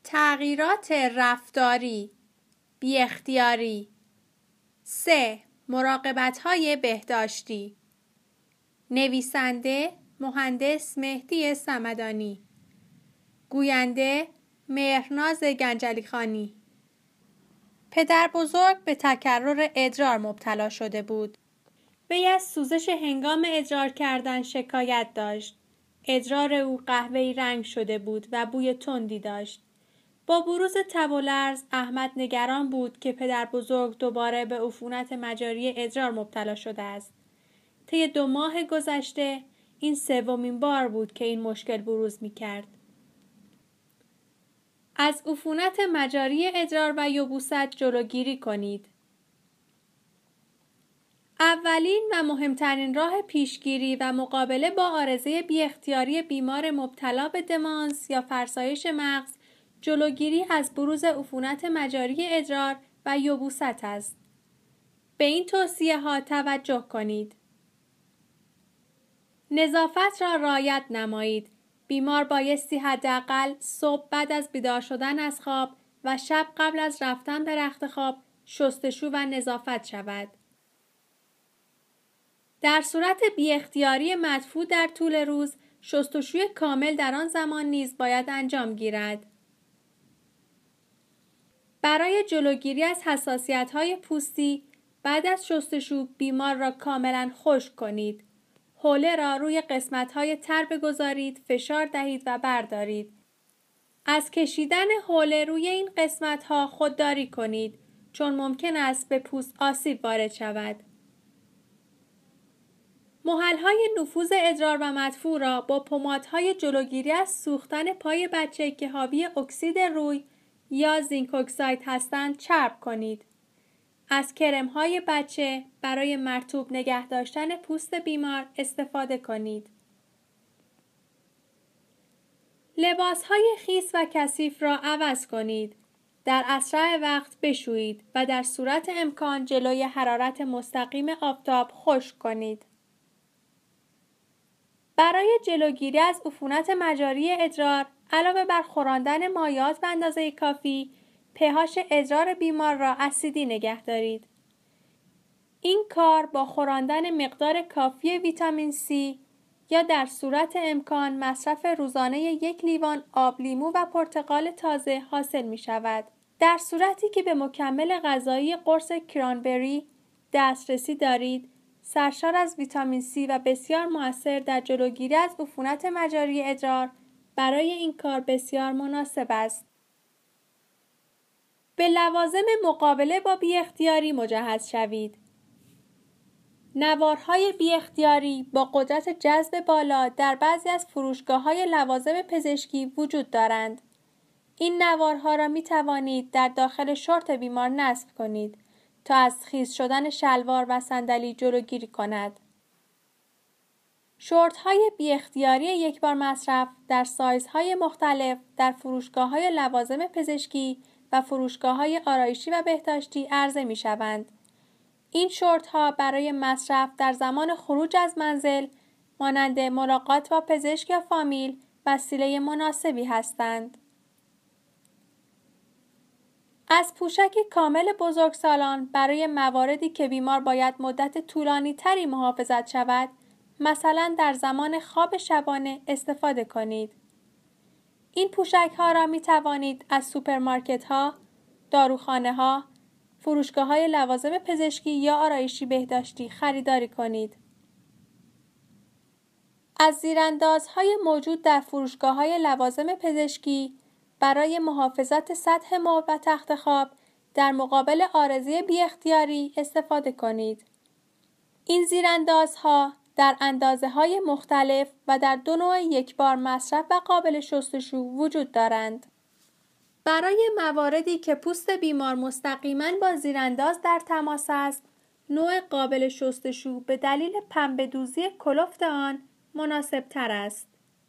تغییرات رفتاری بی اختیاری 3. مراقبت‌های بهداشتی. نویسنده مهندس مهدی صمدانی. گوینده مهرناز گنجلیخانی. پدر بزرگ به تکرر ادرار مبتلا شده بود. وی از سوزش هنگام ادرار کردن شکایت داشت. ادرار او قهوه‌ای رنگ شده بود و بوی تندی داشت. با بروز تب و لرز احمد نگران بود که پدر بزرگ دوباره به عفونت مجاری ادرار مبتلا شده است. طی 2 ماه گذشته این 3مین بار بود که این مشکل بروز می کرد. از عفونت مجاری ادرار و یبوست جلوگیری کنید. اولین و مهمترین راه پیشگیری و مقابله با عارضه بی اختیاری بیمار مبتلا به دمانس یا فرسایش مغز جلوگیری از بروز عفونت مجاری ادرار و یبوست است. به این توصیه‌ها توجه کنید. نظافت را رعایت نمایید. بیمار بایستی حداقل صبح بعد از بیدار شدن از خواب و شب قبل از رفتن به رخت خواب شستشو و نظافت شود. در صورت بی اختیاری مدفوع در طول روز، شستشوی کامل در آن زمان نیز باید انجام گیرد. برای جلوگیری از حساسیت‌های پوستی، بعد از شستشو بیمار را کاملا خشک کنید. حوله را روی قسمت‌های تر بگذارید، فشار دهید و بردارید. از کشیدن حوله روی این قسمت‌ها خودداری کنید، چون ممکن است به پوست آسیب وارد شود. محل‌های نفوذ ادرار و مدفوع را با پمادهای جلوگیری از سوختن پای بچه که حاوی اکسید روی یا زینک اکساید هستند چرب کنید. از کرم‌های بچه برای مرطوب نگه داشتن پوست بیمار استفاده کنید. لباس‌های خیس و کثیف را عوض کنید. در اسرع وقت بشویید و در صورت امکان جلوی حرارت مستقیم آفتاب خشک کنید. برای جلوگیری از عفونت مجاری ادرار، علاوه بر خوراندن مایعات به اندازه کافی، pH ادرار بیمار را اسیدی نگه دارید. این کار با خوراندن مقدار کافی ویتامین C یا در صورت امکان مصرف روزانه 1 لیوان آب لیمو و پرتقال تازه حاصل می شود. در صورتی که به مکمل غذایی قرص کرانبری دسترسی دارید، سرشار از ویتامین C و بسیار مؤثر در جلوگیری از عفونت مجاری ادرار، برای این کار بسیار مناسب است. به لوازم مقابله با بی اختیاری مجهز شوید. نوارهای بی اختیاری با قدرت جذب بالا در بعضی از فروشگاه‌های لوازم پزشکی وجود دارند. این نوارها را می توانید در داخل شورت بیمار نصب کنید تا از خیس شدن شلوار و صندلی جلوگیری کند. شورت‌های بی اختیاری یکبار مصرف در سایزهای مختلف در فروشگاه‌های لوازم پزشکی و فروشگاه‌های آرایشی و بهداشتی عرضه می‌شوند. این شورت‌ها برای مصرف در زمان خروج از منزل، مانند ملاقات با پزشک یا فامیل، وسیله مناسبی هستند. از پوشک کامل بزرگسالان برای مواردی که بیمار باید مدت طولانی تری محافظت شود، مثلا در زمان خواب شبانه استفاده کنید. این پوشک‌ها را می توانید از سوپرمارکت‌ها، داروخانه‌ها، فروشگاه‌های لوازم پزشکی یا آرایشی بهداشتی خریداری کنید. از زیراندازهای موجود در فروشگاه‌های لوازم پزشکی برای محافظت سطح مبل و تخت خواب در مقابل عارضه بی اختیاری استفاده کنید. این زیراندازها در اندازه‌های مختلف و در 2 نوع یکبار مصرف و قابل شستشو وجود دارند. برای مواردی که پوست بیمار مستقیما با زیرانداز در تماس است، نوع قابل شستشو به دلیل پنبه‌دوزی کلفت آن مناسب تر است.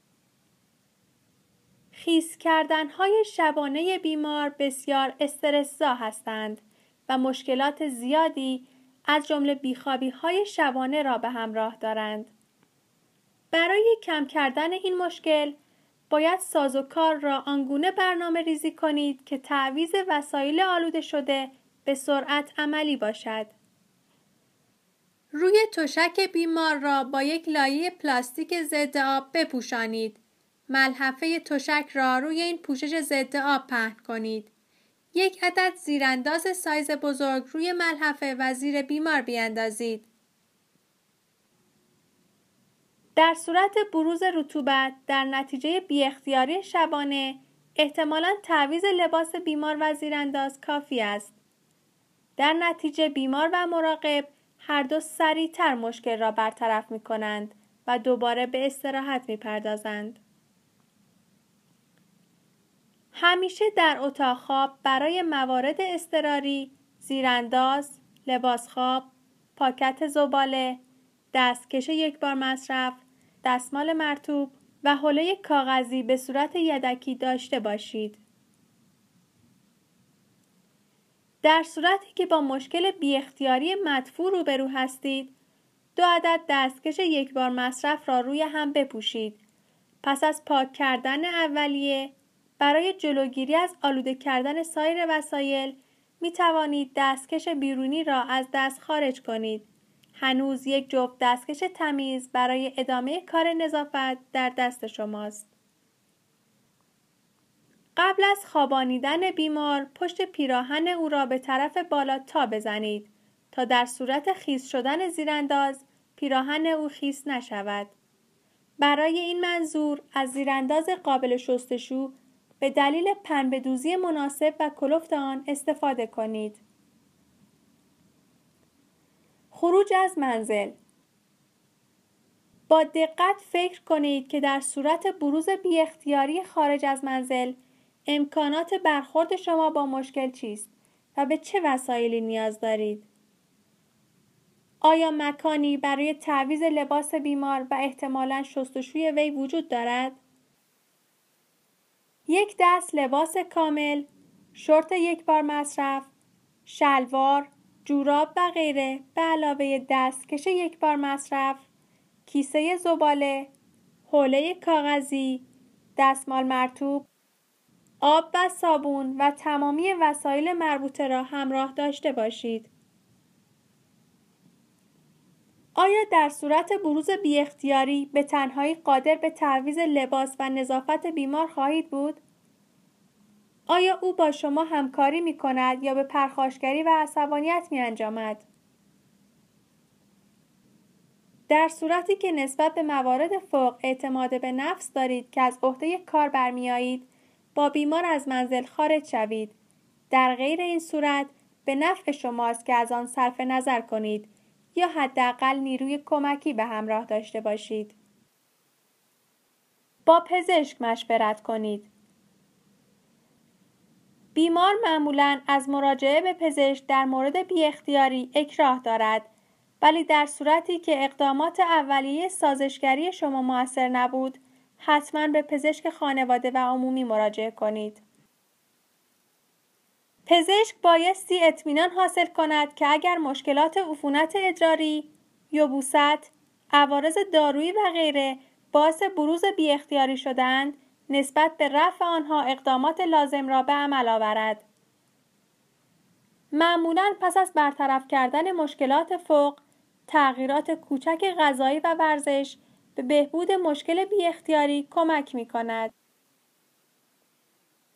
خیس کردن‌های شبانه بیمار بسیار استرس‌زا هستند و مشکلات زیادی از جمله بیخوابی‌های شبانه را به همراه دارند. برای کم کردن این مشکل، باید سازوکار را آنگونه برنامه ریزی کنید که تعویض وسایل آلوده شده به سرعت عملی باشد. روی تشک بیمار را با یک لایه پلاستیک ضد آب بپوشانید. ملحفه تشک را روی این پوشش ضد آب پهن کنید. یک عدد زیرانداز سایز بزرگ روی ملحفه و زیر بیمار بیاندازید. در صورت بروز رطوبت در نتیجه بی‌اختیاری شبانه، احتمالاً تعویض لباس بیمار و زیرانداز کافی است. در نتیجه بیمار و مراقب هر دو سریعتر مشکل را برطرف می کنند و دوباره به استراحت می پردازند. همیشه در اتاق خواب برای موارد اضطراری زیرانداز، لباس خواب، پاکت زباله، دستکش یکبار مصرف، دستمال مرطوب و حوله کاغذی به صورت یدکی داشته باشید. در صورتی که با مشکل بی‌اختیاری مدفوع روبرو هستید، 2 عدد دستکش یکبار مصرف را روی هم بپوشید. پس از پاک کردن اولیه، برای جلوگیری از آلوده کردن سایر وسایل، می توانید دستکش بیرونی را از دست خارج کنید. هنوز یک جفت دستکش تمیز برای ادامه کار نظافت در دست شماست. قبل از خوابانیدن بیمار، پشت پیراهن او را به طرف بالا تا بزنید تا در صورت خیس شدن زیرانداز، پیراهن او خیس نشود. برای این منظور از زیرانداز قابل شستشو به دلیل پنبه‌دوزی مناسب و کلفت آن استفاده کنید. خروج از منزل. با دقت فکر کنید که در صورت بروز بی‌اختیاری خارج از منزل، امکانات برخورد شما با مشکل چیست و به چه وسایلی نیاز دارید؟ آیا مکانی برای تعویض لباس بیمار و احتمالاً شستشوی وی وجود دارد؟ یک دست لباس کامل، شورت یکبار مصرف، شلوار، جوراب و غیره به علاوه دستکش یکبار مصرف، کیسه زباله، حوله کاغذی، دستمال مرطوب، آب و صابون و تمامی وسایل مربوطه را همراه داشته باشید. آیا در صورت بروز بی‌اختیاری به تنهایی قادر به تعویض لباس و نظافت بیمار خواهید بود؟ آیا او با شما همکاری می کند یا به پرخاشگری و عصبانیت می انجامد؟ در صورتی که نسبت به موارد فوق اعتماد به نفس دارید که از عهده کار برمی‌آیید، با بیمار از منزل خارج شوید. در غیر این صورت به نفع شماست که از آن صرف نظر کنید یا حداقل نیروی کمکی به همراه داشته باشید. با پزشک مشورت کنید. بیمار معمولاً از مراجعه به پزشک در مورد بی‌اختیاری اکراه دارد، ولی در صورتی که اقدامات اولیه سازشگری شما مؤثر نبود، حتماً به پزشک خانواده و عمومی مراجعه کنید. پزشک بایستی اطمینان حاصل کند که اگر مشکلات عفونت ادراری، یبوست، عوارض دارویی و غیره باعث بروز بی‌اختیاری شدند، نسبت به رفع آنها اقدامات لازم را به عمل آورد. معمولاً پس از برطرف کردن مشکلات فوق، تغییرات کوچک غذایی و ورزش به بهبود مشکل بی‌اختیاری کمک می‌کند.